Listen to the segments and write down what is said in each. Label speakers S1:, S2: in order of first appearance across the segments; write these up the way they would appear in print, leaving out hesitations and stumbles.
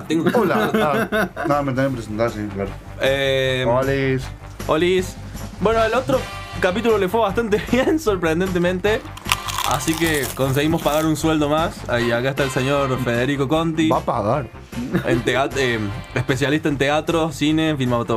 S1: tengo que...
S2: Hola. No, me tengo que presentar, sí, claro. Olis.
S1: Olis. Bueno, el otro capítulo le fue bastante bien, sorprendentemente. Así que conseguimos pagar un sueldo más. Y acá está el señor Federico Conti.
S2: Va a pagar.
S1: Especialista en teatro, cine,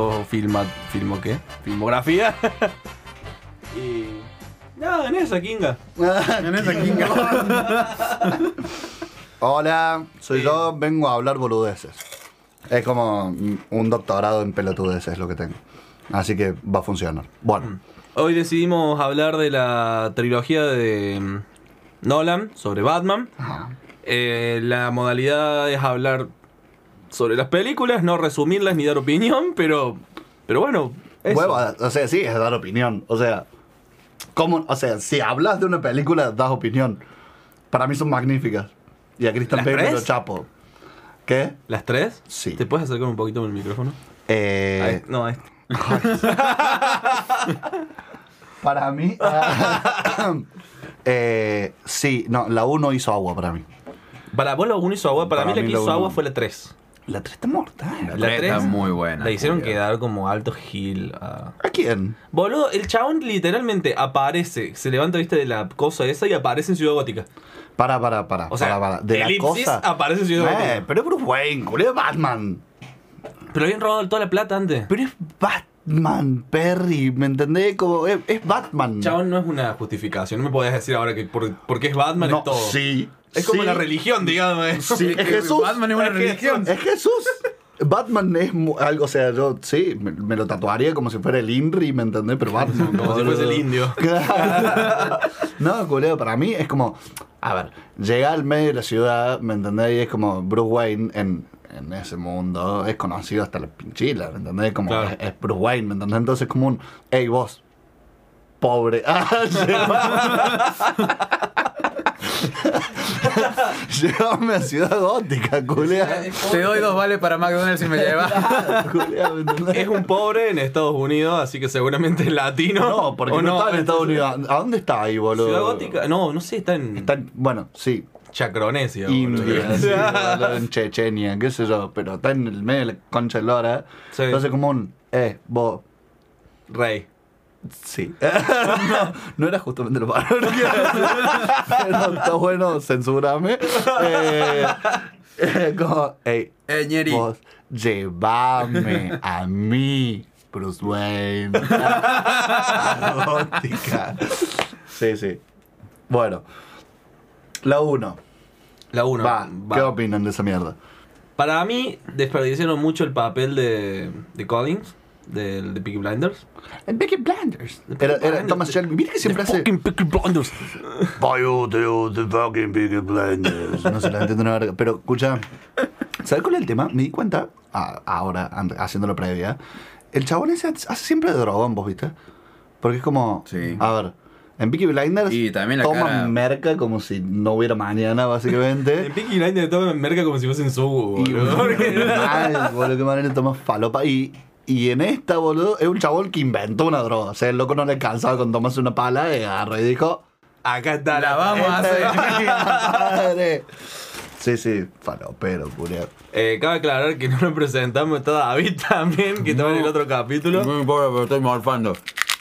S1: filmografía. Y nada, en esa Kinga.
S3: En esa Kinga.
S2: Hola, soy yo, vengo a hablar boludeces. Es como un doctorado en pelotudeces lo que tengo. Así que va a funcionar. Bueno.
S1: Hoy decidimos hablar de la trilogía de Nolan sobre Batman. La modalidad es hablar sobre las películas, no resumirlas ni dar opinión, pero bueno, eso.
S2: Bueno, o sea, sí, es dar opinión. O sea, ¿cómo? O sea, si hablas de una película, das opinión. Para mí son magníficas. Y a Christian
S1: ¿Las
S2: Bale me
S1: tres?
S2: lo chapo. ¿Qué?
S1: ¿Las tres?
S2: Sí.
S1: ¿Te puedes acercar un poquito con el micrófono? No, a este.
S2: Para mí... sí, no, la 1 hizo agua para mí.
S1: Para vos la 1 hizo agua, para mí la que
S2: la
S1: hizo
S2: uno.
S1: agua fue la 3.
S2: La 3 está mortal.
S1: La
S3: Está
S1: 3
S3: muy buena.
S1: la hicieron
S3: Julio.
S1: quedar como alto Gil.
S2: ¿A quién?
S1: Boludo, el chabón literalmente aparece, se levanta, viste, de la cosa esa y aparece en Ciudad Gótica.
S2: Para.
S1: O sea,
S2: para. De la
S1: Elipsis
S2: cosa...
S1: aparece en Ciudad Gótica.
S2: Pero es Bruce Wayne, culo, es Batman.
S1: Pero habían robado toda la plata antes.
S2: Pero es Batman, Perry, ¿me entendés? Como, es Batman.
S1: Chabón, no es una justificación. No me podés decir ahora que porque es Batman
S2: No,
S1: es todo.
S2: sí.
S1: Es como
S2: sí,
S1: la religión, digamos.
S2: Sí, es Jesús.
S3: Batman es una religión.
S2: Es Jesús. Batman es algo, o sea, yo sí, me lo tatuaría como si fuera el Inri, ¿me entendés? Pero Batman.
S1: Como si fuese el indio.
S2: No, culero, para mí es como, a ver, llega al medio de la ciudad, ¿me entendés? Y es como Bruce Wayne en ese mundo, es conocido hasta la pinchila, ¿me entendés? Como
S1: Claro.
S2: es Bruce Wayne, ¿me entendés? Entonces es como un, hey vos, pobre. Llévame a Ciudad Gótica, culea.
S3: Te doy 2 vales para McDonald's si me llevas.
S2: Culea, ¿me entendés?
S1: Es un pobre en Estados Unidos, así que seguramente es latino.
S2: No, porque
S1: ¿O
S2: no está en Estados
S1: entonces-
S2: Unidos. ¿A dónde está ahí, boludo?
S1: Ciudad Gótica, no sé, está en
S2: Bueno, sí.
S1: Chacronesia. boludo.
S2: India, sí, boludo, en Chechenia, qué sé yo, pero está en el medio de la concha de lora.
S1: Sí.
S2: Entonces como un, vos,
S1: Rey.
S2: sí. no era justamente lo malo. Pero está bueno, censurame. Como, hey,
S3: Ñeri.
S2: vos, llévame a mí, Bruce Wayne. Gótica. Sí, sí. Bueno, la 1.
S1: La 1.
S2: Va, ¿qué opinan de esa mierda?
S1: Para mí, desperdiciaron mucho el papel de Collins, de Peaky Blinders.
S2: En Peaky Blinders. Era Thomas Shelby. Mira que siempre hace.
S1: Fucking Peaky Blinders.
S2: The fucking Peaky Blinders. No se la entiendo una verga. Pero escucha, ¿sabes cuál es el tema? Me di cuenta, ahora, haciéndolo previa. El chabón ese hace siempre de drogón, vos viste. Porque es como.
S3: Sí.
S2: A ver, en Peaky Blinders
S3: Y también la
S2: toma
S3: cara-
S2: merca como si no hubiera mañana, básicamente.
S1: En Peaky Blinders toma merca como si fuesen su,
S2: Y
S1: boludo.
S2: mal, boludo, qué manera toma falopa. Y en esta, boludo, es un chabón que inventó una droga. O sea, el loco no le alcanzaba con tomarse una pala y agarró y dijo:
S1: Acá está
S3: La vamos a
S2: "Esta
S3: hacer.
S2: es mi madre". Sí, sí, falopero, culiao.
S1: Cabe aclarar que no lo presentamos, está David también, que estaba en el otro capítulo.
S3: Muy pobre, pero estoy morfando.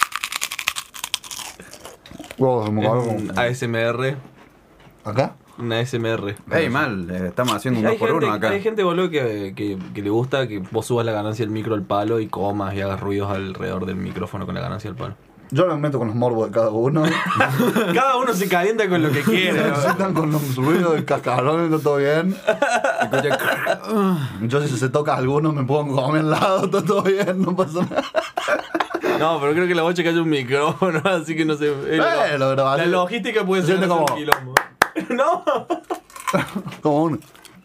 S2: Wow, se me cagó
S1: Un
S2: como-
S1: ASMR.
S2: ¿Acá?
S1: Una ASMR.
S3: Ey, mal, estamos haciendo un 2 por 1 acá.
S1: Hay gente, boludo, que le gusta que vos subas la ganancia del micro al palo y comas y hagas ruidos alrededor del micrófono con la ganancia del palo.
S2: Yo me meto con los morbos de cada uno.
S1: Cada uno se calienta con lo que quiere.
S2: Se sientan con los ruidos del cascarón y está todo bien.
S3: Escucha,
S2: Yo si se toca a alguno me pongo a al lado, está todo bien, no pasa nada.
S1: No, pero creo que la bocha que haya un micrófono, así que no sé.
S2: Pero
S1: la
S2: así-
S1: logística puede ser
S2: siente
S1: un
S2: como-
S1: quilombo. No.
S2: Como uno.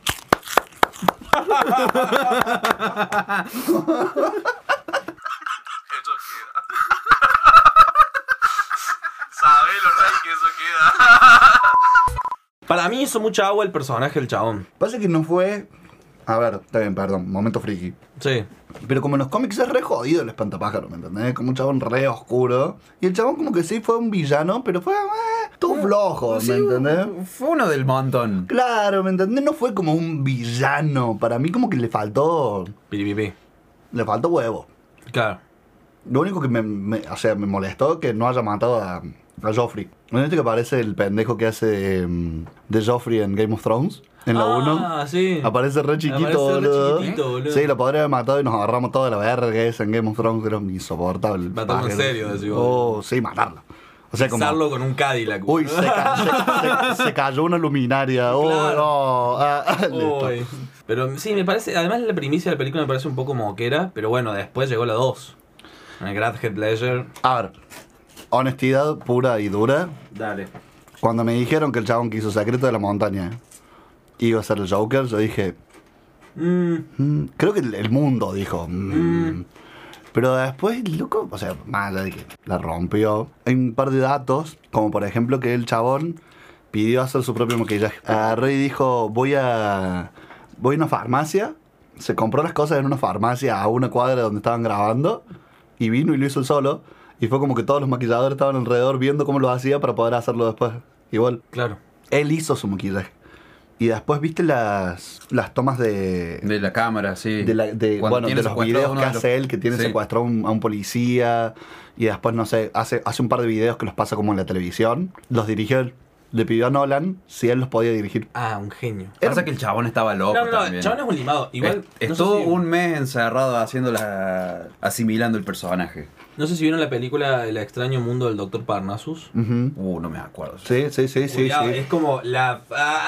S1: Sabés lo rey que eso queda. Para mí hizo mucha agua el personaje del chabón.
S2: Pasa que no fue A ver, está bien, perdón, momento friki.
S1: Sí.
S2: Pero como en los cómics es re jodido el espantapájaro, ¿me entendés? Como un chabón re oscuro. Y el chabón como que sí fue un villano, pero fue todo flojo,
S3: Sí,
S2: ¿me entendés?
S3: Fue uno del montón.
S2: Claro, ¿me entendés? No fue como un villano. Para mí como que le faltó
S1: Piripipi.
S2: huevo.
S1: Claro.
S2: Lo único que me molestó que no haya matado a Joffrey. ¿No viste que aparece el pendejo que hace de Joffrey en Game of Thrones? En la 1.
S1: Ah, sí.
S2: Aparece re chiquito,
S1: Aparece re
S2: boludo.
S1: chiquitito, boludo.
S2: Sí, lo podría haber matado y nos agarramos toda la verga esa en Game of Thrones. Era insoportable.
S1: Matarlo en
S2: Pajero.
S1: serio, decís vos.
S2: Oh, sí, matarlo. O sea, como...
S1: Pisarlo con un Cadillac.
S2: Uy, se cayó una luminaria. Oh,
S1: Claro.
S2: no. Listo.
S1: Uy. Pero sí, me parece. Además, la primicia de la película me parece un poco moquera. Pero bueno, después llegó la 2. El Grand Head Ledger.
S2: A ver, honestidad pura y dura.
S1: Dale.
S2: Cuando me dijeron que el chabón que hizo Secreto de la Montaña iba a ser el Joker, yo dije... creo que el mundo dijo... Pero después, loco, o sea, más allá de que la rompió, hay un par de datos, como por ejemplo que el chabón pidió hacer su propio maquillaje. Agarró y dijo, voy a una farmacia, se compró las cosas en una farmacia a una cuadra donde estaban grabando, y vino y lo hizo él solo, y fue como que todos los maquilladores estaban alrededor viendo cómo lo hacía para poder hacerlo después. Igual,
S1: Claro.
S2: él hizo su maquillaje. Y después viste las tomas de
S3: la cámara, sí.
S2: bueno, de los videos que hace él, que tiene
S3: Sí.
S2: secuestrado a un policía. Y después, no sé, hace un par de videos que los pasa como en la televisión. Los dirigió él. Le pidió a Nolan si él los podía dirigir.
S1: Ah, un genio.
S3: Pasa que el chabón estaba loco
S1: No, el
S3: también.
S1: chabón es un limado. Igual. no sé
S3: Estuvo
S1: si-
S3: un mes encerrado asimilando el personaje.
S1: No sé si vieron la película El extraño mundo del Dr. Parnassus.
S2: Ujú.
S3: No me acuerdo.
S2: Sí.
S1: Cuidado, es como la.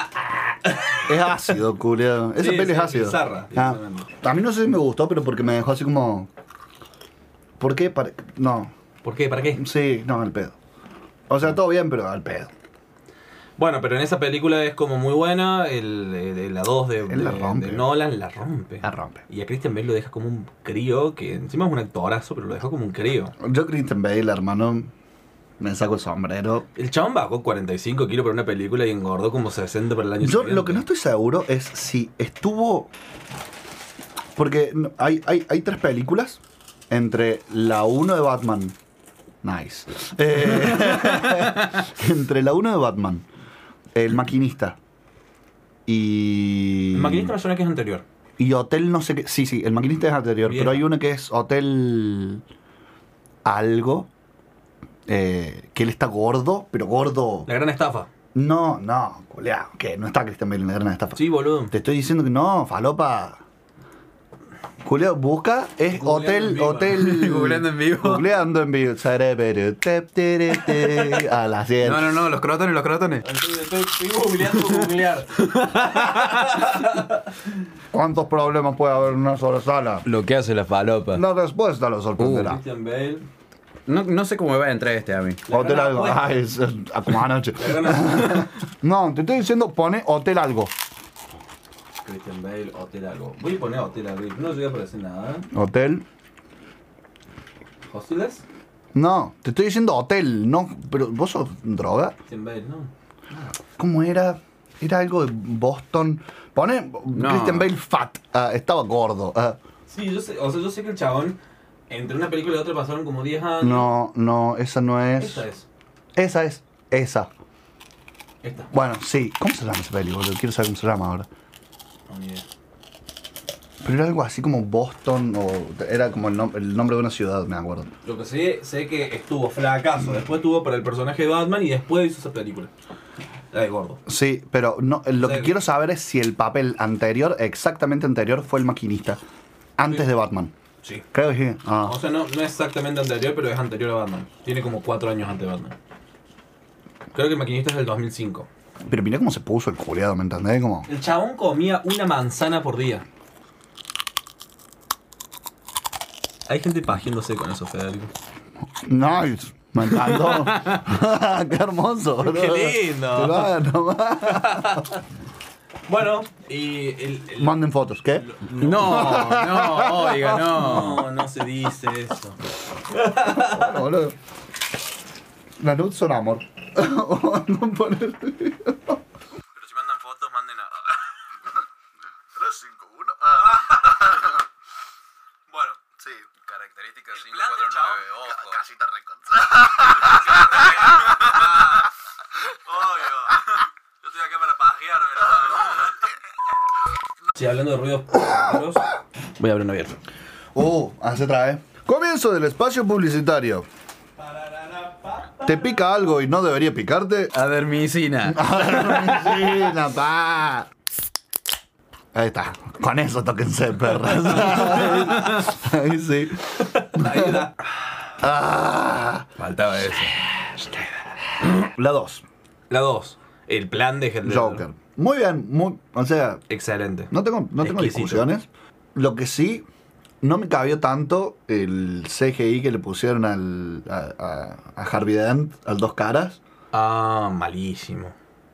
S2: Es ácido, culiado. Esa
S1: Sí,
S2: peli es
S1: sí,
S2: ácido.
S1: bizarra,
S2: Ah,
S1: directamente.
S2: a mí no sé si me gustó, pero porque me dejó así como... ¿Por qué? No.
S1: ¿Por qué? ¿Para qué?
S2: Sí, no, al pedo. O sea, todo bien, pero al pedo.
S1: Bueno, pero en esa película es como muy buena. La 2
S2: Él la rompe.
S1: de Nolan la rompe.
S2: La rompe.
S1: Y a Christian Bale lo deja como un crío, que encima es un actorazo, pero lo deja como un crío.
S2: Yo, Christian Bale, hermano, me saco el sombrero.
S1: El chabón bajó 45 kilos para una película y engordó como 60 para el año
S2: Yo
S1: siguiente.
S2: lo que no estoy seguro es si estuvo... Porque hay 3 películas entre la 1 de Batman. Nice. Entre la 1 de Batman, El Maquinista y...
S1: El maquinista me suena que es anterior.
S2: Y Hotel no sé qué... Sí, El Maquinista es anterior,
S1: Bien.
S2: pero hay una que es Hotel... Algo. Que él está gordo, pero gordo...
S1: La gran estafa.
S2: No, culeado. ¿Qué? No está Christian Bale en la gran estafa.
S1: Sí, boludo.
S2: Te estoy diciendo que no, falopa. Julio, busca, es hotel.
S3: Googleando en vivo.
S2: Googleando en vivo. A las 100.
S3: No, los crotones.
S1: Estoy googlear.
S2: ¿Cuántos problemas puede haber en una sola sala?
S3: Lo que hace la falopa.
S2: La respuesta lo sorprenderá.
S1: Christian Bale.
S3: No sé cómo me va a entrar a mí.
S1: La
S2: Hotel
S1: gran
S2: algo.
S1: apuesta.
S2: Ay, es como anoche.
S1: La gran
S2: No, te estoy diciendo, pone hotel algo.
S1: Christian Bale, Hotel algo. Voy a poner Hotel algo. No llega a aparecer nada.
S2: Hotel.
S1: ¿Hostiles?
S2: No, te estoy diciendo hotel. No, pero vos sos droga.
S1: Christian Bale, no.
S2: ¿Cómo era? Era algo de Boston. Pone
S3: No.
S2: Christian Bale fat. Estaba gordo.
S1: Sí, yo sé, yo sé que el chabón, entre una película y otra pasaron como 10 años.
S2: No, esa no es.
S1: Esta es.
S2: Esa es. Esa.
S1: Esta.
S2: Bueno, sí. ¿Cómo se llama esa peli, boludo? Quiero saber cómo se llama ahora.
S1: No, ni idea.
S2: Pero era algo así como Boston o... Era como el nombre de una ciudad, me acuerdo.
S1: Lo que sé que estuvo fracaso. Después estuvo para el personaje de Batman y después hizo esa película. La de gordo.
S2: Sí, pero no, lo que
S1: Sí.
S2: quiero saber es si el papel anterior, exactamente anterior, fue el maquinista. Antes
S1: Sí.
S2: de Batman.
S1: Sí.
S2: Creo que sí. Ah.
S1: O sea, no exactamente anterior, pero es anterior a Batman. Tiene como 4 años antes de Batman. Creo que el maquinista es del 2005.
S2: Pero mira cómo se puso el culiado, ¿me entendés? Como...
S1: El chabón comía una manzana por día. Hay gente pajiéndose con eso, Federico.
S2: Nice. Me encantó. Qué hermoso, boludo.
S1: Qué lindo.
S2: Claro,
S1: Bueno, y
S2: Manden fotos, ¿qué?
S3: Oiga, no.
S1: No se dice eso.
S2: Bueno, boludo. Las nudes son amor. No poner...
S1: Pero si mandan fotos, manden a...
S2: 351.
S1: hablando de ruidos raros, voy a abrir una abierto.
S2: Se trae. Comienzo del espacio publicitario. ¿Te pica algo y no debería picarte?
S3: Adermicina.
S2: Adermicina, pa. Ahí está. Con eso tóquense, perras. Ahí sí.
S1: Ahí está.
S3: Faltaba eso.
S2: La 2.
S1: La 2. El plan de Heath Ledger.
S2: Joker. Muy bien, o sea,
S1: Excelente.
S2: no tengo
S1: Exquisito.
S2: discusiones. Lo que sí, no me cabió tanto el CGI que le pusieron a Harvey Dent, al Dos Caras.
S1: Malísimo.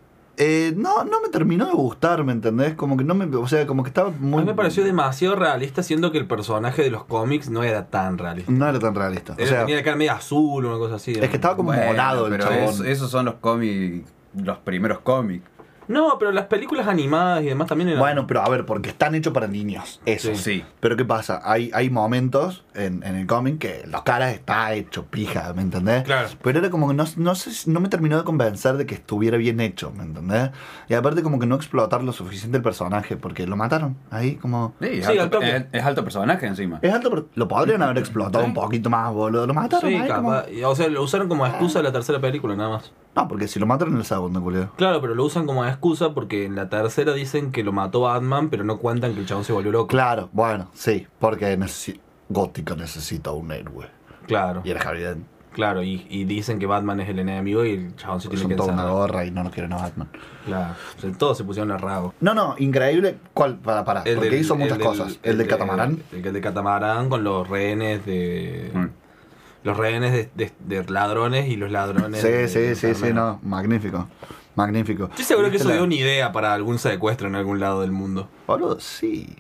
S2: No me terminó de gustar, ¿me entendés? Como que no me, o sea, como que estaba
S1: A
S2: muy...
S1: mí me pareció demasiado realista, siendo que el personaje de los cómics no era tan realista.
S2: No era tan realista. O
S1: Era,
S2: sea,
S1: tenía la cara medio azul o una cosa así.
S2: es que estaba como
S3: Bueno,
S2: morado el
S3: pero
S2: chabón.
S3: esos son los cómics, los primeros cómics.
S1: No, pero las películas animadas y demás también eran...
S2: Bueno, pero a ver, porque están hechos para niños. Eso.
S3: Sí.
S2: Pero ¿qué pasa? Hay momentos en el cómic que Los Caras está hecho pija, ¿me entendés?
S1: Claro.
S2: Pero era como que no me terminó de convencer de que estuviera bien hecho, ¿me entendés? Y aparte como que no explotar lo suficiente el personaje, porque lo mataron. Ahí como...
S3: Sí,
S1: Sí, al toque.
S3: es alto personaje encima.
S2: Es alto, pero lo podrían haber explotado un poquito más, boludo. Lo mataron
S1: Sí,
S2: ahí como...
S1: capaz. O sea, lo usaron como excusa de la tercera película, nada más.
S2: No, porque si lo mataron en el segundo, culero.
S1: Claro, pero lo usan como excusa porque en la tercera dicen que lo mató Batman, pero no cuentan que el chabón se volvió loco.
S2: Claro, bueno, sí, porque Gótica necesita un héroe.
S1: Claro,
S2: Y era Harvey Dent.
S1: claro, y dicen que Batman es el enemigo y el chabón se tiene
S2: Son
S1: que
S2: toda una
S1: encerrar.
S2: gorra y no nos quieren a Batman.
S1: Claro, o sea, todos se pusieron el rabo.
S2: No, increíble. ¿Cuál? Para, porque hizo muchas cosas. El del catamarán.
S1: El del catamarán con los rehenes de... Los rehenes de ladrones y los ladrones
S2: Sí, no. Magnífico. Magnífico.
S1: Estoy seguro que
S2: ¿Viste
S1: eso
S2: la-
S1: dio una idea para algún secuestro en algún lado del mundo.
S2: Boludo, sí.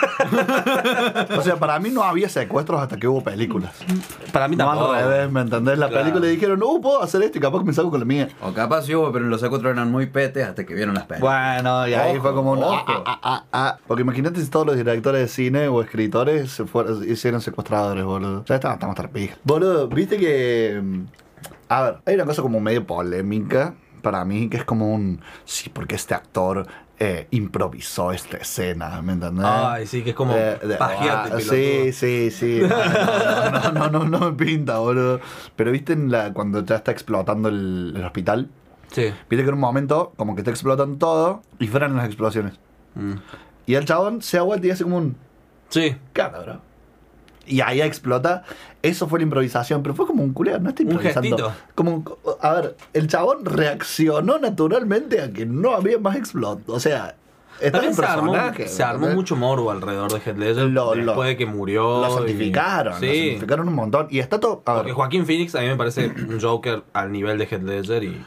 S2: O sea, para mí no había secuestros hasta que hubo películas.
S1: Para mí
S2: No
S1: tampoco.
S2: al revés, ¿me entendés? La
S1: Claro.
S2: película dijeron, puedo hacer esto y capaz que me salgo con la mía.
S3: O capaz sí hubo, pero los secuestros eran muy petes hasta que vieron las películas.
S2: Bueno, y ahí
S3: Ojo,
S2: fue como un...
S3: ojo.
S2: Porque imagínate si todos los directores de cine o escritores hicieron secuestradores, boludo. Ya estamos hasta la pija. Boludo, viste que... A ver, hay una cosa como medio polémica para mí, que es como un... Sí, porque este actor improvisó esta escena, ¿me entendés?
S1: Ay, sí, que es como pajeate, pelotudo.
S2: Sí. No me pinta, boludo. Pero viste cuando ya está explotando el hospital,
S1: Sí.
S2: viste que en un momento como que está explotando todo y frenan las explosiones.
S1: Mm.
S2: Y el chabón se da vuelta y hace como un...
S1: Sí.
S2: ¿Qué onda, bro? Y ahí explota. Eso fue la improvisación, pero fue como un culero, no está
S1: Un
S2: improvisando.
S1: gestito.
S2: A ver, el chabón reaccionó naturalmente a que no había más explot. O sea, está
S1: También
S2: en
S1: se armó
S2: personaje.
S1: mucho morbo alrededor de Heath Ledger
S2: Lo-
S1: después de que murió.
S2: Lo santificaron,
S1: Sí.
S2: un montón. Y está todo... A
S1: Porque
S2: ver,
S1: Joaquín Phoenix a mí me parece un Joker al nivel de Heath Ledger y...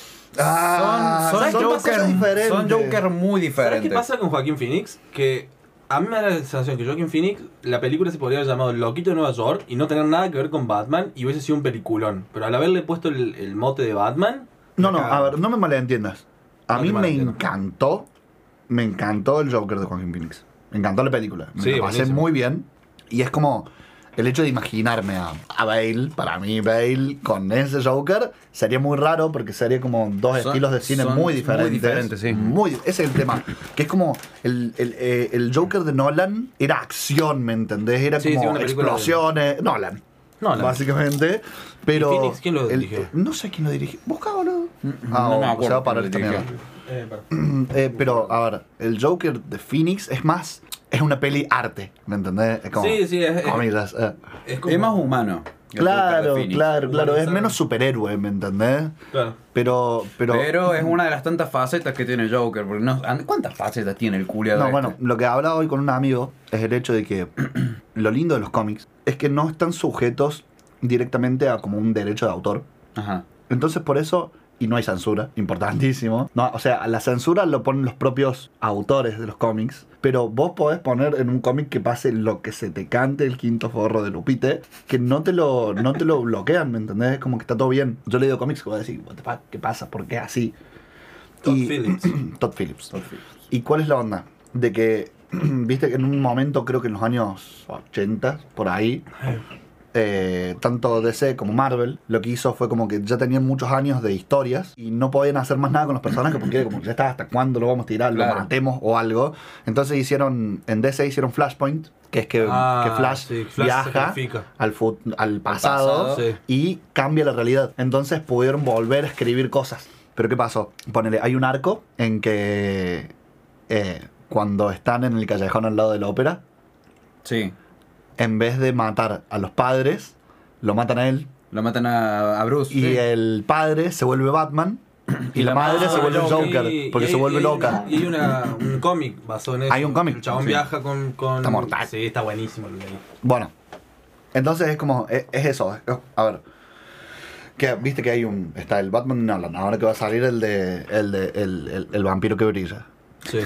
S3: Son
S2: ¿sabes qué pasa?
S3: Joker,
S2: Diferente.
S3: son Joker muy
S1: ¿Sabes
S3: diferentes.
S1: qué pasa con Joaquín Phoenix? Que a mí me da la sensación que Joaquin Phoenix, la película se podría haber llamado El Loquito de Nueva York y no tener nada que ver con Batman y hubiese sido un peliculón. Pero al haberle puesto el mote de Batman...
S2: No,
S1: la
S2: a
S1: cagaron.
S2: ver, no me malentiendas. A
S1: No
S2: mí
S1: te
S2: me
S1: malentiendo.
S2: encantó el Joker de Joaquin Phoenix. Me encantó la película. Me
S1: Sí,
S2: la pasé
S1: buenísimo.
S2: muy bien. Y es como el hecho de imaginarme a Bale, para mí Bale con ese Joker sería muy raro porque sería como dos
S3: Son-
S2: estilos de cine
S3: son
S2: muy
S3: muy
S2: diferentes.
S3: diferentes, sí.
S2: Ese es el tema. Que es como el Joker de Nolan era acción, ¿me entendés? Era
S1: Sí, sí,
S2: como
S1: una película de-
S2: explosiones. Nolan.
S1: ¿Y
S2: Básicamente. Pero.
S1: Phoenix quién lo dirige?
S2: No sé quién lo dirige. Busca, boludo.
S3: no me acuerdo
S2: Se va a parar
S3: quién
S2: esta
S3: lo
S2: mierda.
S3: dirige.
S2: Pero, a ver, el Joker de Phoenix es más. Es una peli arte, ¿me entendés? Es como.
S1: Sí, es-
S2: comillas,
S1: Es como...
S3: Es más humano. el Joker
S2: Claro,
S3: de Phoenix.
S2: claro. Es
S1: Humanizado.
S2: menos superhéroe, ¿me entendés?
S1: Claro.
S3: Pero es una de las tantas facetas que tiene Joker. Porque ¿cuántas facetas tiene el culiado?
S2: No, bueno, lo que hablaba hoy con un amigo es el hecho de que lo lindo de los cómics es que no están sujetos directamente a como un derecho de autor.
S3: Ajá.
S2: Entonces por eso, y no hay censura, importantísimo. No, o sea, la censura lo ponen los propios autores de los cómics, pero vos podés poner en un cómic que pase lo que se te cante el quinto forro de Lupite, que no te lo bloquean, ¿me entendés? Como que está todo bien. Yo leo cómics que voy a decir, what the fuck, ¿qué pasa? ¿Por qué así?
S1: Todd Phillips.
S2: Todd Phillips. ¿Y cuál es la onda? De que, viste que en un momento, creo que en los años 80, por ahí, tanto DC como Marvel, lo que hizo fue como que ya tenían muchos años de historias y no podían hacer más nada con los personajes porque como ya está, ¿hasta cuándo lo vamos a tirar?
S3: Claro.
S2: Lo matemos o algo. Entonces en DC hicieron Flashpoint, que es que Flash viaja al pasado,
S1: sí.
S2: y cambia la realidad. Entonces pudieron volver a escribir cosas. Pero ¿qué pasó? Ponele, hay un arco en que cuando están en el callejón al lado de la ópera,
S3: Sí.
S2: en vez de matar a los padres, lo matan a él.
S3: Lo matan a Bruce.
S2: Y
S3: sí.
S2: el padre se vuelve Batman. Y la madre se vuelve Joker. Porque se vuelve loca.
S1: Y hay un cómic basado en eso.
S2: Hay un cómic.
S1: El chabón
S3: Sí.
S1: viaja con...
S2: Está mortal.
S1: Sí, está buenísimo. Lo leí.
S2: Bueno, entonces es como, es eso. A ver, que viste que hay está el Batman Nolan. Ahora que va a salir el vampiro que brilla.
S1: Sí.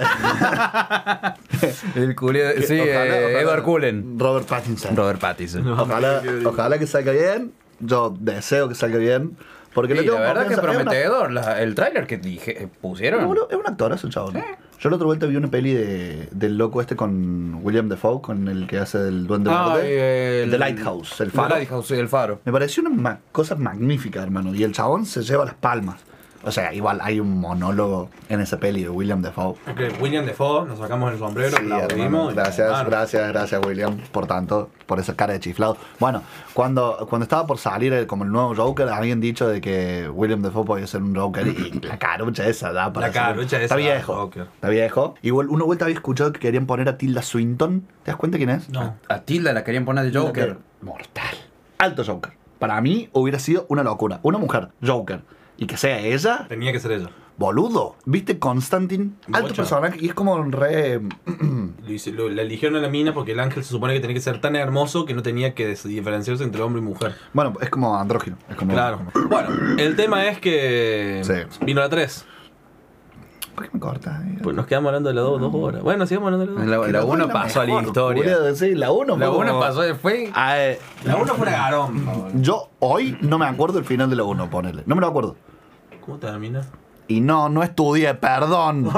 S3: El culio. Sí, Edward Cullen.
S2: Robert Pattinson.
S3: Robert Pattinson.
S2: Ojalá que salga bien. Yo deseo que salga bien. Porque
S3: Sí,
S2: le tengo
S3: la verdad que es
S2: confianza.
S3: prometedor. El tráiler que pusieron.
S2: Es un actorazo el chabón. Yo la otra vuelta vi una peli del loco este con William Dafoe, con el que hace el Duende Verde.
S3: el
S2: The Lighthouse, el faro.
S3: The Lighthouse, sí, el faro.
S2: Me pareció una cosa magnífica, hermano. Y el chabón se lleva las palmas. O sea, igual hay un monólogo en esa peli de William Dafoe.
S1: Okay, William Dafoe, nos sacamos el sombrero,
S2: Sí, hermano,
S1: aplaudimos.
S2: gracias William por esa cara de chiflado. Bueno, cuando estaba por salir como el nuevo Joker, habían dicho de que William Dafoe podía ser un Joker y la carucha esa da para
S1: La carucha esa
S2: está
S1: da
S2: viejo,
S1: Joker.
S2: está viejo. Igual una vuelta había escuchado que querían poner a Tilda Swinton. ¿Te das cuenta quién es?
S1: No.
S3: A Tilda la querían poner de Joker.
S2: Mortal. Alto Joker. Para mí hubiera sido una locura. Una mujer Joker. Y que sea ella,
S1: Tenía que ser ella.
S2: boludo. ¿Viste Constantine? Alto
S1: Mucho.
S2: personaje y es como re...
S1: La eligieron a la mina porque el ángel se supone que tenía que ser tan hermoso que no tenía que diferenciarse entre hombre y mujer.
S2: Bueno, es como andrógino. Es como...
S1: Claro. Bueno, el tema es que
S2: Sí.
S1: vino la 3.
S2: ¿Por qué me cortas?
S1: Pues nos quedamos hablando de la 2 horas. Bueno, sigamos hablando de la 2.
S3: La 1 pasó a la historia.
S2: Sí, la 1
S3: La 1 pasó, fue.
S1: La 1 fue una garón.
S2: Yo hoy no me acuerdo el final de la 1, ponele. No me lo acuerdo.
S1: ¿Cómo termina?
S2: Y no estudié, perdón.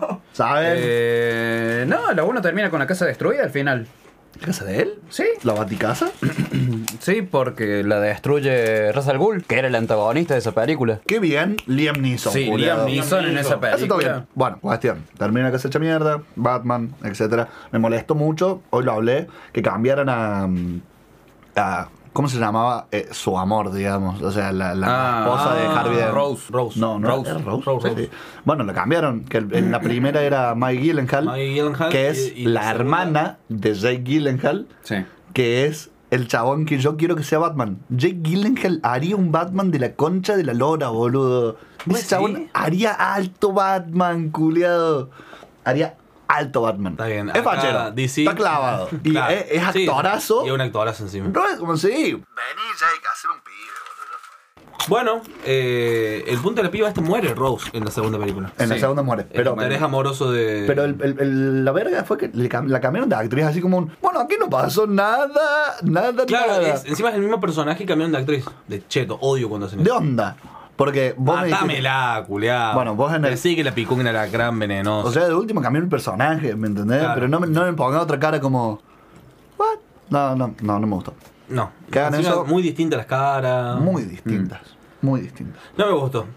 S2: ¿Sabes?
S3: No, la 1 termina con la casa destruida al final.
S2: ¿La casa de él?
S3: Sí,
S2: ¿La Baticasa?
S3: sí, porque la destruye Ra's al Ghul, que era el antagonista de esa película.
S2: Qué bien, Liam Neeson.
S3: Sí,
S2: culiado.
S3: Liam Neeson en esa
S2: Eso está bien.
S3: película.
S2: Bueno, cuestión. Termina que se echa mierda, Batman, etcétera. Me molestó mucho, hoy lo hablé, que cambiaran a ¿cómo se llamaba? Su amor, digamos. O sea, la esposa de Harvey Dent.
S1: Rose.
S2: No,
S3: Rose.
S2: ¿era Rose?
S1: Rose.
S2: Sí. Bueno, lo cambiaron. Que en la primera era Maggie Gyllenhaal,
S1: Maggie Gyllenhaal
S2: que es
S1: y
S2: la
S1: la segunda-
S2: hermana de Jake Gyllenhaal,
S3: Sí.
S2: que es el chabón que yo quiero que sea Batman. Jake Gyllenhaal haría un Batman de la concha de la lora, boludo.
S1: Pues
S2: Ese chabón
S1: sí.
S2: haría alto Batman, culiado. Haría alto Batman.
S1: Está bien.
S2: Es
S1: acá
S2: fachero.
S1: DC.
S2: Está clavado. Y
S1: Claro.
S2: es
S1: Sí,
S2: actorazo.
S1: y es un actorazo encima.
S2: No es como si... Vení, Jake, hacer un pibe, boludo.
S1: Bueno, el punto de la piba este muere Rose en la segunda película.
S2: En la
S3: Sí.
S2: segunda muere.
S1: El
S2: Pero,
S1: interés amoroso de...
S2: pero la verga fue que la cambiaron de actriz así como un... Bueno, aquí no pasó nada,
S1: Claro,
S2: nada.
S1: encima es el mismo personaje y cambiaron de actriz. De cheto, odio cuando hacen
S2: ¿De
S1: eso.
S2: onda? Porque vos me dijiste...
S1: Mátamela, culiao.
S2: Bueno, vos en el-
S1: Sí que le picó un alacrán venenoso.
S2: O sea, de último cambiaron el personaje, ¿me entendés?
S1: Claro.
S2: Pero no me pongan otra cara como... ¿What? No me gustó.
S1: no.
S2: que hagan
S1: Encima,
S2: eso-
S1: muy distintas las caras.
S2: Muy distintas. Muy distintas.
S1: No me gustó.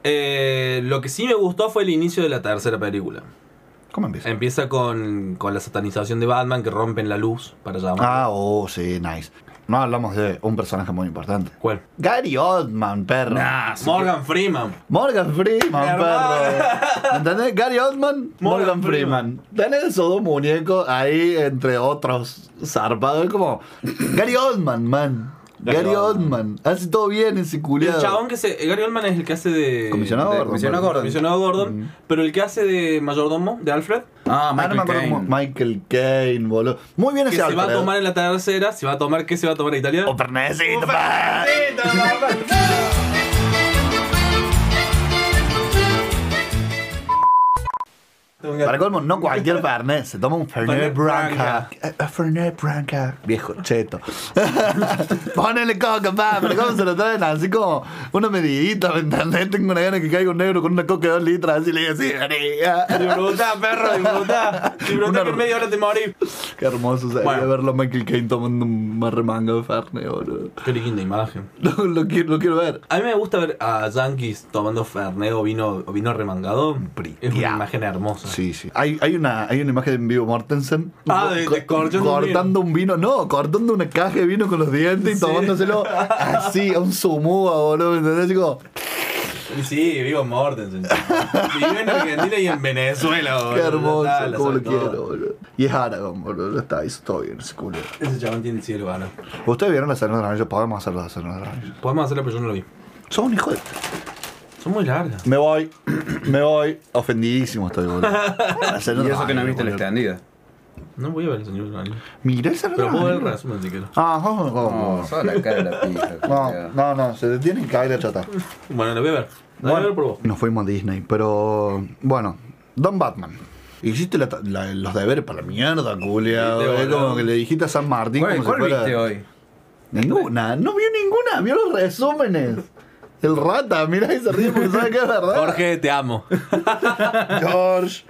S1: Lo que sí me gustó fue el inicio de la tercera película.
S2: ¿Cómo empieza?
S1: Empieza con la satanización de Batman, que rompen la luz para llamar.
S2: Sí, nice. No hablamos de un personaje muy importante.
S1: ¿Cuál?
S2: Gary Oldman, perro.
S3: Nah, sí
S1: Morgan Freeman.
S2: Morgan Freeman,
S1: Hermano.
S2: perro. ¿Entendés? Gary Oldman, Morgan
S1: Morgan
S2: Freeman. Tenés esos dos muñecos ahí entre otros zarpados. Es como Gary Oldman, man. Gary Oldman. Hace todo bien ese
S1: El
S2: culiado.
S1: chabón Gary Oldman es el que hace de...
S2: Comisionado
S3: de
S2: Gordon.
S3: comisionado
S2: perro.
S3: Gordon.
S1: Comisionado Gordon. Pero el que hace de mayordomo, de Alfred,
S3: Ah,
S2: No me
S3: Michael
S2: acuerdo cómo-
S3: Caine.
S2: Michael Caine, boludo. Muy bien
S1: que
S2: ese
S1: se va a
S2: Alfred.
S1: tomar en la tercera, se va a tomar, ¿qué se va a tomar en Italia?
S2: Un pernecito, pa. Para colmo, no cualquier Fernet, se toma un Fernet
S1: Fernet
S2: Branca. Fernet Branca. Viejo cheto. Ponele coca, pa, pero ¿cómo se lo traen? Así como una medidita, ¿me entendés? Tengo una gana que caiga un negro con una coca de 2 litros, así le digo así.
S1: Disfrutá, perro, disfrutá. Disfrutá que en media hora te morís.
S2: Qué hermoso sería
S1: Bueno.
S2: verlo a Michael Caine tomando un marremanga de Fernet, boludo.
S1: Qué linda imagen.
S2: Lo quiero ver.
S1: A mí me gusta ver a yankees tomando Fernet o vino remangado. Es una imagen hermosa.
S2: Sí, sí. Hay una imagen en vivo Mortensen.
S1: De
S2: cortando un vino. No, cortando una caja de vino con los dientes y
S1: Sí.
S2: tomándoselo así, a un sumúa, boludo. ¿Me entendés? Así como,
S1: Sí, vivo Mortensen. Vive en Argentina y en Venezuela, boludo.
S2: qué hermoso,
S1: Dale,
S2: cómo lo
S1: sobre todo.
S2: quiero, boludo. Y es Aragorn, boludo. Está, hizo todo bien ese culo.
S1: Ese chabón tiene el cielo, gana.
S2: ¿Ustedes vieron la Señora de los Anillos? Podemos hacer la Señora de los Anillos.
S1: Podemos hacerlo, pero yo no lo vi.
S2: Sos un hijo de...
S1: Son muy largas.
S2: Me voy. Ofendidísimo estoy, boludo. La Señora
S3: Y
S2: de
S3: eso
S2: los
S3: que no
S2: Anillos,
S3: viste la
S2: boludo.
S3: extendida.
S1: No voy a ver el señor Anillo.
S2: Mirá esa
S1: Pero puedo ver el
S2: Anillos.
S1: resumen si quiero.
S2: Ah,
S3: No, solo la cara de la pija.
S2: no, se te tiene que caer la chata.
S1: Bueno, lo voy a ver. Lo voy a ver por vos.
S2: Nos fuimos a Disney, pero bueno, Don Batman. Hiciste los deberes para la mierda, culia.
S1: Sí, de
S2: Es
S1: volada.
S2: como que le dijiste a San Martín
S3: ¿Cuál,
S2: como
S3: cuál
S2: si fuera...
S3: viste hoy?
S2: Ninguna, no vio ninguna, vio los resúmenes. El rata, mira y se ríe porque sabe que es verdad.
S1: Jorge, te amo.
S2: George.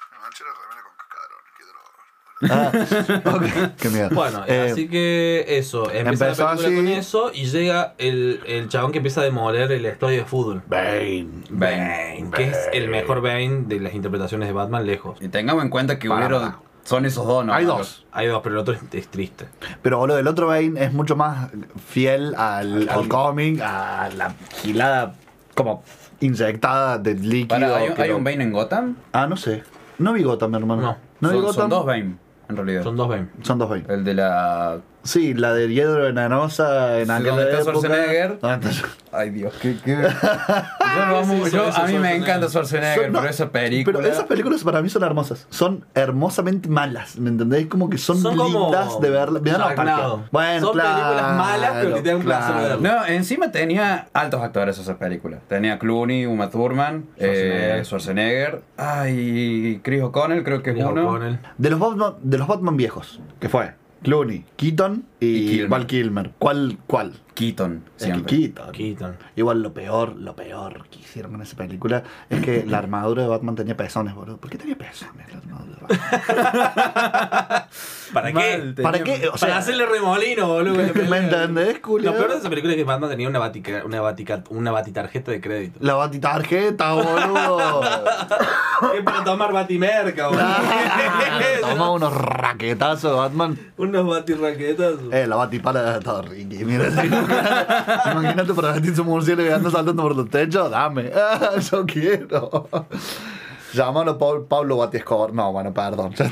S2: Qué miedo.
S1: Bueno, así que eso. Empieza la
S2: empezó
S1: película
S2: así.
S1: con eso y llega el chabón que empieza a demoler el estadio de fútbol.
S2: Bane.
S1: Bane, que es el mejor Bane de las interpretaciones de Batman lejos.
S3: Y tengamos en cuenta que
S2: Para.
S3: son esos dos, ¿no?
S2: Hay dos.
S1: Hay dos, pero el otro es triste.
S2: Pero boludo, el otro Bane es mucho más fiel al cómic, a la gilada como inyectada de líquido.
S3: Para,
S2: que
S3: ¿hay
S2: lo-
S3: un Bane en Gotham?
S2: Ah, no sé. No vi Gotham, hermano.
S1: No.
S2: vi
S3: Son
S2: Gotham.
S3: dos Bane, en realidad.
S1: Son dos Bane.
S2: Son dos Bane.
S3: El de la...
S2: Sí, la de Hiedro Venenosa en
S3: Sí,
S2: aquella
S3: donde está
S2: época.
S3: Schwarzenegger.
S2: ¿Dónde está?
S3: Ay, Dios, qué... Yo lo amo,
S1: Sí,
S3: yo-
S1: eso
S3: a mí me
S1: Schwarzenegger.
S3: encanta Schwarzenegger,
S2: Son- no,
S3: pero esa película...
S2: Pero esas películas para mí son hermosas. Son hermosamente malas, ¿me entendés? Como que son lindas
S1: como
S2: de verlas. Me dan
S1: Sharknado.
S2: nostalgia. Bueno,
S1: Son
S2: claro,
S1: películas malas, pero que te dan placer
S2: claro.
S1: verlas.
S3: No, encima tenía altos actores esas películas. Tenía Clooney, Uma Thurman, Schwarzenegger. Ay, Chris O'Connell creo que es
S1: Chris
S3: uno.
S1: O'Connell.
S2: De los Batman viejos, que fue Clooney, Keaton y
S3: Kilmer.
S2: Val Kilmer. ¿Cuál?
S3: Keaton,
S2: Es que
S3: siempre.
S2: Keaton.
S1: Keaton.
S2: Igual lo peor que hicieron con esa película es que la armadura de Batman tenía pezones, boludo. ¿Por qué tenía pezones la armadura de Batman?
S1: ¿Para
S3: Mal,
S1: qué?
S2: ¿Para qué? O sea,
S1: Para hacerle remolino, boludo.
S2: ¿me entendés, culiao?
S1: Lo peor de esa película es que Batman tenía una batitarjeta de crédito.
S2: La batitarjeta, boludo.
S1: Es para tomar batimerca, boludo.
S2: Toma unos raquetazos de Batman.
S1: Unos batirraquetas.
S2: La batipala de todo Ricky. Mira, imagínate para batirse un murciélago y anda saltando por los techos. Dame. Yo quiero. Llámalo Pablo Bati Escobar. No, bueno, perdón. Ya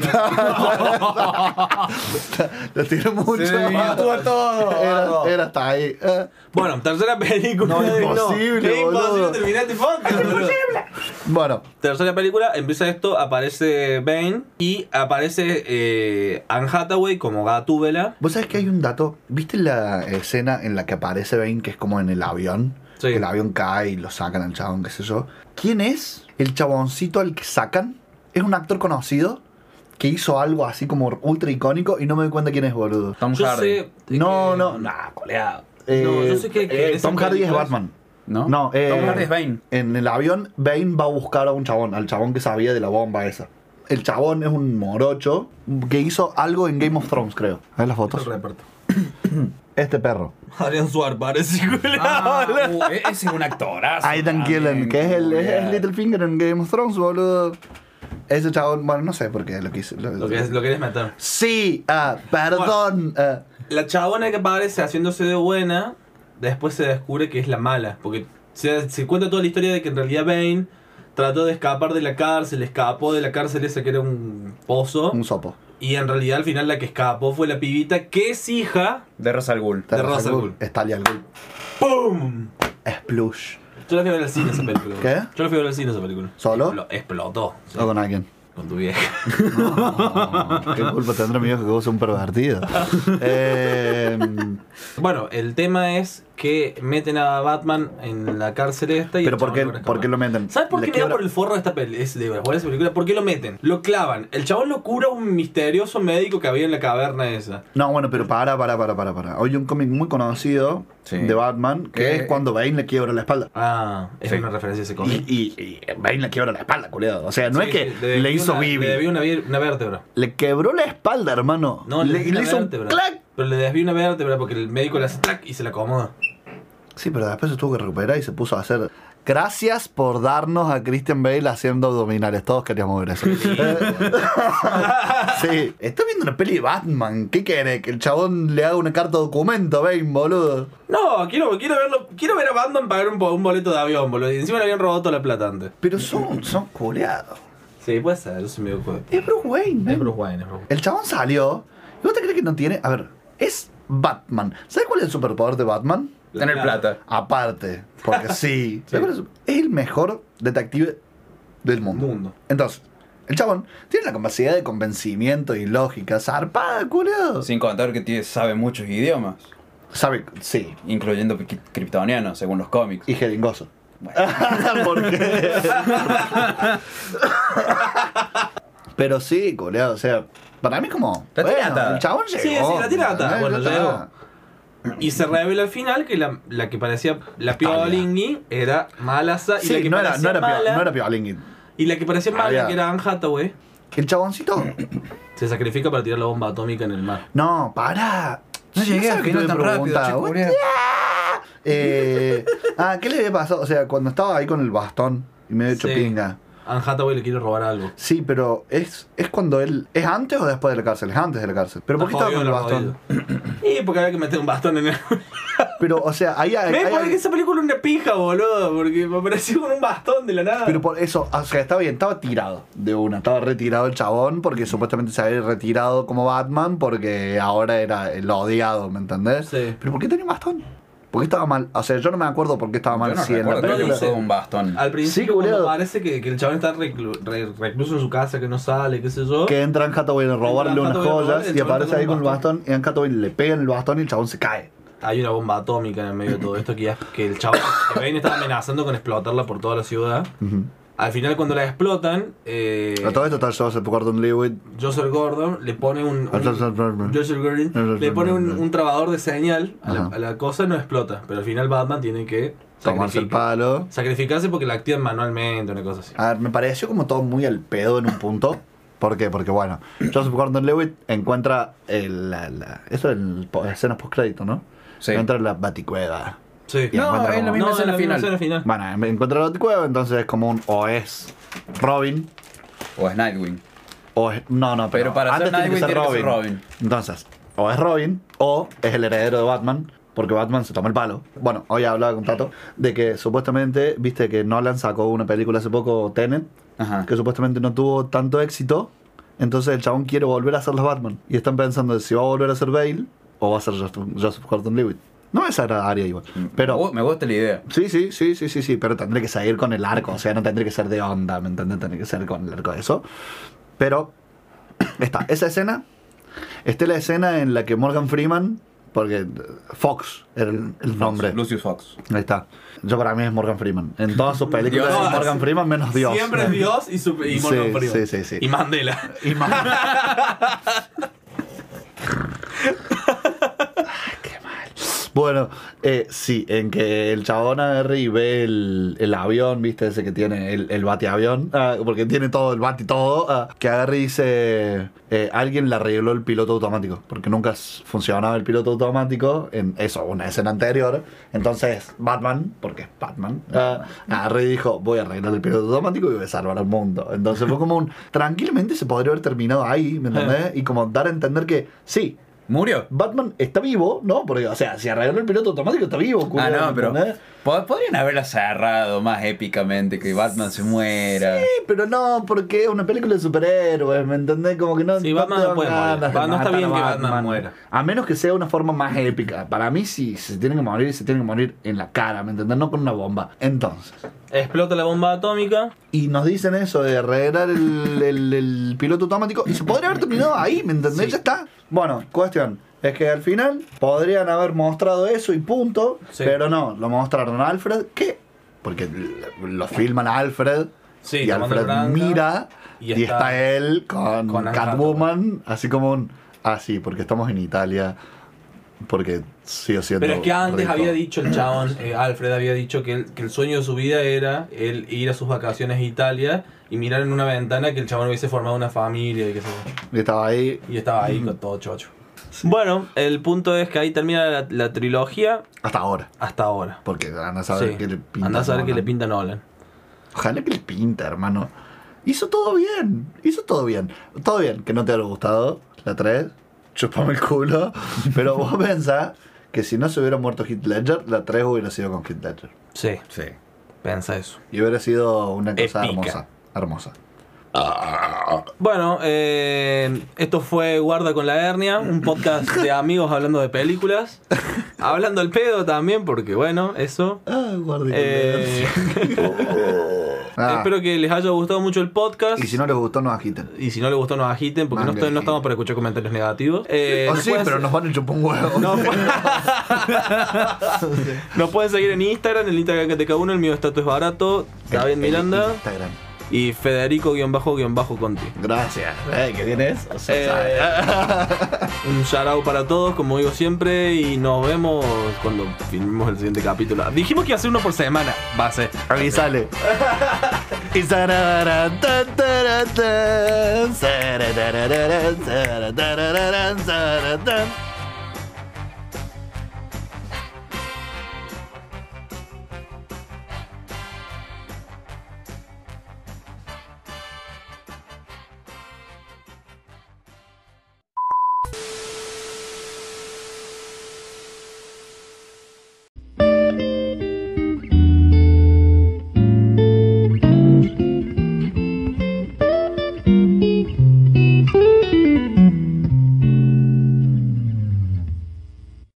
S2: está. Lo tiro mucho.
S3: Se desvirtúa todo.
S2: Era hasta ahí.
S1: Bueno, tercera película.
S2: No,
S1: de-
S2: imposible,
S1: Qué imposible
S2: boludo.
S1: terminar este podcast, boludo.
S2: Bueno,
S1: Tercera película, empieza esto, aparece Bane y aparece Anne Hathaway como Gatúbela.
S2: vos sabés que hay un dato. ¿Viste la escena en la que aparece Bane, que es como en el avión?
S1: Sí.
S2: Que el avión cae y lo sacan al chabón, qué sé yo. ¿Quién es el chaboncito al que sacan? Es un actor conocido que hizo algo así como ultra icónico y no me doy cuenta quién es, boludo.
S3: Tom
S1: Yo
S3: Hardy.
S1: sé.
S2: No, coleado.
S1: No, yo sé que en
S2: Tom
S1: esas
S2: Hardy es
S1: películas-
S2: Batman.
S3: ¿No?
S2: No,
S3: Tom Hardy es Bane.
S2: En el avión, Bane va a buscar a un chabón, al chabón que sabía de la bomba esa. El chabón es un morocho que hizo algo en Game of Thrones, creo. A ver las
S1: El
S2: fotos.
S1: reparto.
S2: Este perro.
S1: Adrián Suárez parece.
S3: Ah, ese es un actorazo.
S2: Aidan
S3: también,
S2: Gillen, que es el
S3: culiao.
S2: Littlefinger en Game of Thrones, boludo. Ese chabón, bueno, no sé por qué lo quise.
S1: Lo querés meter.
S2: Sí, perdón.
S1: La chabona que aparece haciéndose de buena, después se descubre que es la mala. Porque se cuenta toda la historia de que en realidad Bane trató de escapar de la cárcel, escapó de la cárcel esa que era un pozo.
S2: Un sopo.
S1: Y en realidad al final la que escapó fue la pibita que es hija
S3: De Ra's al Ghul.
S1: De Ra's al Ghul.
S2: Es Talia al Ghul.
S1: ¡Pum!
S2: Splush.
S1: Yo la fui a ver al cine esa película.
S2: ¿Qué?
S1: Yo la fui a ver al cine esa película.
S2: ¿Solo?
S1: Explotó. Sí.
S2: ¿O con alguien?
S1: Con tu vieja.
S2: ¿Qué culpa tendrá mi viejo que vos sos un pervertido?
S1: Bueno, el tema es que meten a Batman en la cárcel esta y
S2: Pero
S1: el
S2: ¿por qué,
S1: chabón logra
S2: ¿por qué
S1: escapar.
S2: lo meten?
S1: ¿Sabes por
S2: Le
S1: qué me da
S2: quiebra-
S1: por el forro de esta película? ¿Por qué lo meten? Lo clavan. El chabón lo cura un misterioso médico que había en la caverna esa.
S2: No, bueno, pero para. Hay un cómic muy conocido
S3: Sí.
S2: de Batman que
S3: ¿Qué?
S2: es cuando Bane le quiebra la espalda.
S1: Ah, es
S3: Sí.
S1: una referencia a ese
S2: Y,
S1: cómic.
S2: y Bane le quiebra la espalda, culiado. O sea, no
S1: Sí,
S2: es que
S1: sí,
S2: le
S1: desvió
S2: hizo
S1: una-
S2: Bibi.
S1: Le desvió una vértebra.
S2: Le quebró la espalda, hermano.
S1: No,
S2: le
S1: desvió una
S2: hizo un
S1: vértebra.
S2: clac.
S1: Pero le desvió una vértebra porque el médico le hace clac y se la acomoda.
S2: Sí, pero después se tuvo que recuperar y se puso a hacer. Gracias por darnos a Christian Bale haciendo abdominales. Todos queríamos ver eso. Sí. Estoy viendo una peli de Batman. ¿Qué querés? Que el chabón le haga una carta documento a Bane, boludo.
S1: No, quiero verlo. Quiero ver a Batman pagar un boleto de avión, boludo. Y encima le habían robado toda la plata antes.
S2: Pero son culeados.
S1: Sí, puede ser, yo soy medio cuevo.
S2: Es Bruce Wayne.
S1: Es Bruce Wayne, es Bruce Wayne.
S2: El chabón salió. ¿Y vos te crees que no tiene? A ver, es Batman. ¿Sabes cuál es el superpoder de Batman?
S3: Tener plata.
S2: Aparte, porque sí. ¿Sabes cuál es el mejor detective del mundo? Entonces, el chabón tiene la capacidad de convencimiento y lógica zarpada, culiado.
S3: Sin contar que sabe muchos idiomas,
S2: Sabe, sí.
S3: incluyendo kryptoniano, según los cómics.
S2: Y jeringoso.
S3: Bueno.
S2: ¿Por qué? Pero sí, culiado, o sea, para mí como...
S3: La tiene atada.
S2: el chabón
S1: Sí,
S2: llegó.
S1: sí, la tiene atada. Bueno,
S2: ya
S1: llegó.
S2: está.
S1: Y se revela al final que la que parecía la Piola Lingui era Malasa y la
S2: Sí,
S1: que
S2: no era
S1: parecía mala,
S2: no era Piolín.
S1: y la que parecía mala,
S2: Había-
S1: que era Anne Hathaway,
S2: El chaboncito...
S1: se sacrifica para tirar la bomba atómica en el mar.
S2: No, para.
S3: No llegué
S2: sabes
S3: al
S2: qué
S3: final
S2: te
S3: tan
S2: voy a
S3: rápido,
S2: preguntar.
S3: chico, boludo.
S2: ¿Qué le había pasado? O sea, cuando estaba ahí con el bastón y medio hecho
S1: Sí.
S2: pinga.
S1: Anne Hathaway le quiere robar algo.
S2: Sí, pero es cuando él... ¿Es antes o después de la cárcel? Es antes de la cárcel. ¿Pero por qué
S1: Está
S2: estaba con el
S1: jodido,
S2: bastón?
S1: está jodido. Y porque había que meter un bastón en el...
S2: Pero, o sea, ahí hay...
S1: ¿Ves? Porque esa película es una pija, boludo. Porque me apareció con un bastón de la nada.
S2: Pero por eso, o sea, estaba bien, estaba tirado de una. Estaba retirado el chabón porque supuestamente se había retirado como Batman porque ahora era el odiado, ¿me entendés?
S1: Sí.
S2: Pero ¿por qué tenía un bastón? ¿Por qué estaba mal? O sea, yo no me acuerdo por qué estaba mal
S3: Yo no
S2: si en la
S3: recuerdo que
S2: película...
S1: dice-
S3: usó un bastón.
S1: Al principio,
S2: Sí,
S1: cuando
S2: boludo.
S1: parece que el chabón está recluso en su casa, que no sale, qué sé yo.
S2: Que entra Anne Hathaway a robarle
S1: Entra Anne
S2: unas
S1: Hathaway a robarle,
S2: joyas
S1: el
S2: y
S1: chabón
S2: aparece
S1: está
S2: ahí
S1: con
S2: con
S1: un
S2: el bastón y Anne Hathaway le pega en el bastón y el chabón se cae.
S1: Hay una bomba atómica en el medio de todo esto que el chabón que Bane estaba amenazando con explotarla por toda la ciudad. Al final, cuando la explotan,
S2: A todo esto está Joseph Gordon-Levitt.
S1: Joseph Gordon le pone le pone un trabador de señal
S2: Ajá.
S1: a la cosa, no explota. Pero al final Batman tiene que
S2: Tomarse el palo.
S1: sacrificarse porque la activan manualmente, una cosa así.
S2: A ver, me pareció como todo muy al pedo en un punto. ¿Por qué? Porque bueno, Joseph Gordon-Levitt encuentra eso en escenas post-crédito, ¿no?
S3: Sí.
S2: Encuentra la baticueva.
S1: Sí.
S2: Y encuentra
S3: es la
S2: como-
S3: misma escena
S1: la
S3: final.
S1: escena final.
S2: Bueno, encuentra la baticueva, entonces es como o es Robin,
S3: O es Nightwing.
S2: o es... No,
S3: Pero para
S2: antes
S3: ser
S2: tiene que
S3: Nightwing
S2: ser
S3: tiene que
S2: Robin.
S3: ser Robin.
S2: Entonces, o es Robin, o es el heredero de Batman, porque Batman se toma el palo. Bueno, hoy hablaba con Tato de que supuestamente, viste que Nolan sacó una película hace poco, Tenet,
S3: Ajá.
S2: que supuestamente no tuvo tanto éxito. Entonces el chabón quiere volver a hacer los Batman. Y están pensando si va a volver a ser Bale o va a ser Joseph Gordon-Levitt. No me desagradaría igual. Pero
S3: Me gusta la idea.
S2: sí, pero tendré que seguir con el arco. O sea, no tendré que ser de onda, ¿me entiendes? Tendré que ser con el arco de eso. Pero está esa escena. Está la escena en la que Morgan Freeman, porque Fox era el nombre.
S3: Lucius Fox.
S2: Ahí está. Yo para mí es Morgan Freeman. En todas sus películas
S3: Dios.
S2: es Morgan Freeman menos Dios.
S1: Siempre es Dios y Morgan
S2: Sí,
S1: Freeman.
S2: sí.
S1: Y Mandela.
S2: Y más. Ay, qué mal. Bueno, sí, en que el chabón agarre y ve el avión, viste, ese que tiene el bateavión, porque tiene todo, el bate y todo, que agarre y dice, alguien le arregló el piloto automático, porque nunca funcionaba el piloto automático, en eso, una escena anterior. Entonces Batman, porque es Batman, agarre y dijo, voy a arreglar el piloto automático y voy a salvar al mundo. Entonces fue como tranquilamente se podría haber terminado ahí, ¿me entendés? Y como dar a entender que sí,
S3: ¿Murió?
S2: Batman está vivo, ¿no? Porque, o sea, si arregló el piloto automático está vivo, culo,
S3: No, pero
S2: ¿entendés?
S3: podrían haberla cerrado más épicamente, que Batman se muera.
S2: Sí, pero no, porque es una película de superhéroes, ¿me entendés? Como que no,
S1: Sí, Batman
S2: te
S1: no
S2: dan
S1: puede
S2: ganas
S1: morir.
S2: de
S1: No está
S2: matar
S1: bien
S2: a
S1: que Batman muera.
S2: A menos que sea una forma más épica. Para mí, sí, si se tienen que morir, se tienen que morir en la cara, ¿me entendés? No con una bomba. Entonces,
S1: Explota la bomba atómica.
S2: y nos dicen eso de arreglar el piloto automático, y se podría haber terminado ahí, ¿me entendés?
S1: Sí.
S2: Ya está. Bueno, cuestión. es que al final podrían haber mostrado eso y punto,
S1: Sí.
S2: pero no, lo mostraron a Alfred, ¿qué? Porque lo filman a Alfred
S1: Sí,
S2: y
S1: tomando
S2: Alfred
S1: branca,
S2: mira
S1: y
S2: y
S1: está
S2: está él con
S1: Anne
S2: Catwoman, así como un... Ah, sí, porque estamos en Italia, porque sigo siendo
S1: Pero es que antes
S2: rico.
S1: había dicho el chabón, Alfred había dicho que el sueño de su vida era él ir a sus vacaciones a Italia y mirar en una ventana que el chabón hubiese formado una familia y qué sé yo.
S2: Y estaba ahí.
S1: Y estaba ahí con todo chocho. Bueno, el punto es que ahí termina la trilogía
S2: Hasta ahora.
S1: hasta ahora.
S2: Porque anda a saber
S1: Sí.
S2: qué le pinta.
S1: Andá a saber qué
S2: Nolan.
S1: le pinta Nolan.
S2: Ojalá que le pinta, hermano. Hizo todo bien. Todo bien, que no te haya gustado la 3. Chupame el culo. Pero vos pensás que si no se hubiera muerto Heath Ledger, la 3 hubiera sido con Heath Ledger.
S1: Sí,
S3: Sí.
S1: pensa eso.
S2: Y hubiera sido una cosa
S1: Épica.
S2: hermosa.
S1: Bueno, esto fue Guarda con la hernia, un podcast de amigos hablando de películas. Hablando al pedo también, porque bueno, eso.
S2: Guardi
S1: Eh,
S2: Ah.
S1: Espero que les haya gustado mucho el podcast.
S2: Y si no les gustó, nos agiten.
S1: Y si no les gustó, nos agiten, porque
S2: Manga
S1: no estamos
S2: agiten.
S1: para escuchar comentarios negativos.
S2: Oh,
S1: Nos
S2: sí,
S1: pueden-
S2: pero nos van a chupar un huevo.
S1: Nos pueden seguir en Instagram, el Instagram que te cae uno, el mío Estatus es barato, David Miranda
S2: Instagram.
S1: y Federico-Conti.
S2: Gracias. ¿Qué bien es?
S1: Un shout out para todos, como digo siempre, y nos vemos cuando filmemos el siguiente capítulo. Dijimos que iba a ser uno por semana, va a ser.
S2: Avísale. Y